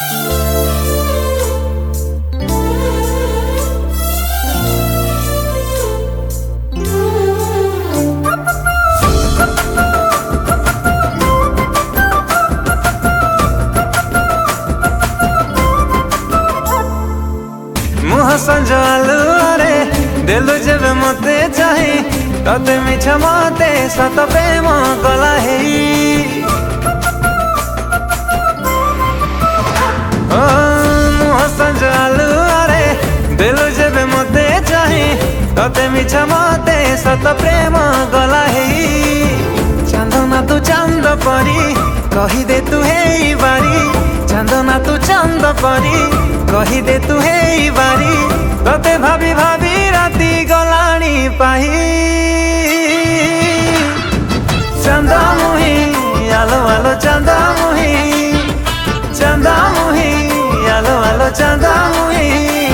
संजालुआरे दिलु जब मते चाहे तते मिछ मते सत प्रेम कला हे मुह संजालुआरे दिलु जब मते चाहे तते मिछ मते सत प्रेम कला हे चंदना तू चंद परी कही दे तू हे बारी चंदना तू चंद परी कही दे तू हे बारी तते भाभी भाभी राती गलाणी पाही चंदा मुही आलो आलो चंदा मुही चंदा मुही आलो आलो चंदा मुही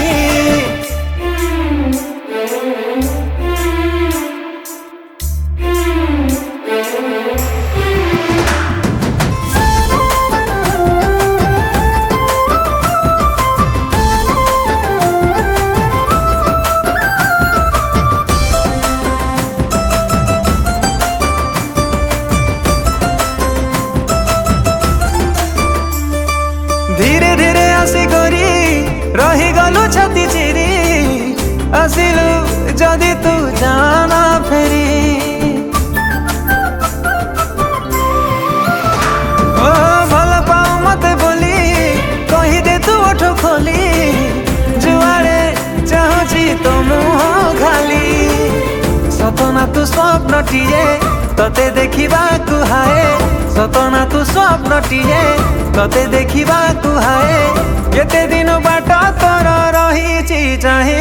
धीरे धीरे आसी करी रही गलु छाती चिरी आसिलु जदि तू जाना फेरी ओ भल पाओ मते बोली कही दे तू ओठ खोली जुआड़े चाहूची तो मुह खाली सतना तू स्वप्न टीए तते देखिबा कुहाए सतना तू स्वप्न टीए तते देखिबा कुहाए केते दिन बाट तोर रही चाहे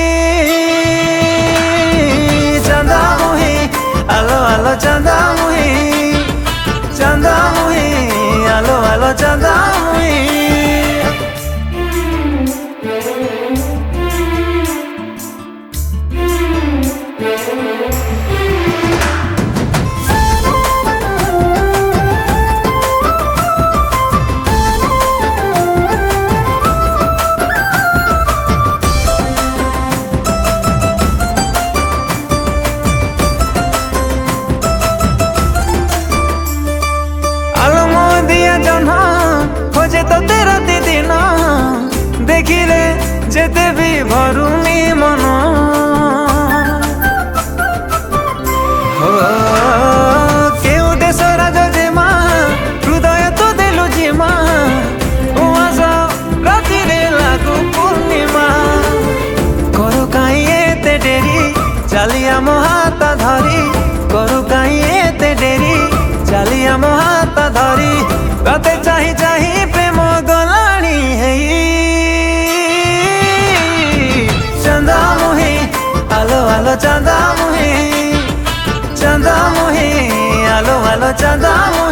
चंदा मुही आलो आलो चंदा मुही चंदा मुही आलो आलो चंदा मुही खोजे तो तेरा दिन देखिले जेते भी भरुनी मन केउ देश राजा जेमा हृदय तो देलु जिमा उआस राति रे लागु पूर्णिमा करू काई एते डेरी चलिया मो हाथ धरी करू काई एते डेरी चलिया मो हाथ धरी तते चाही चाही प्रेम गलाणी है चंदा मुही आलो आलो चंदा मुही आलो आलो चंदा मुही।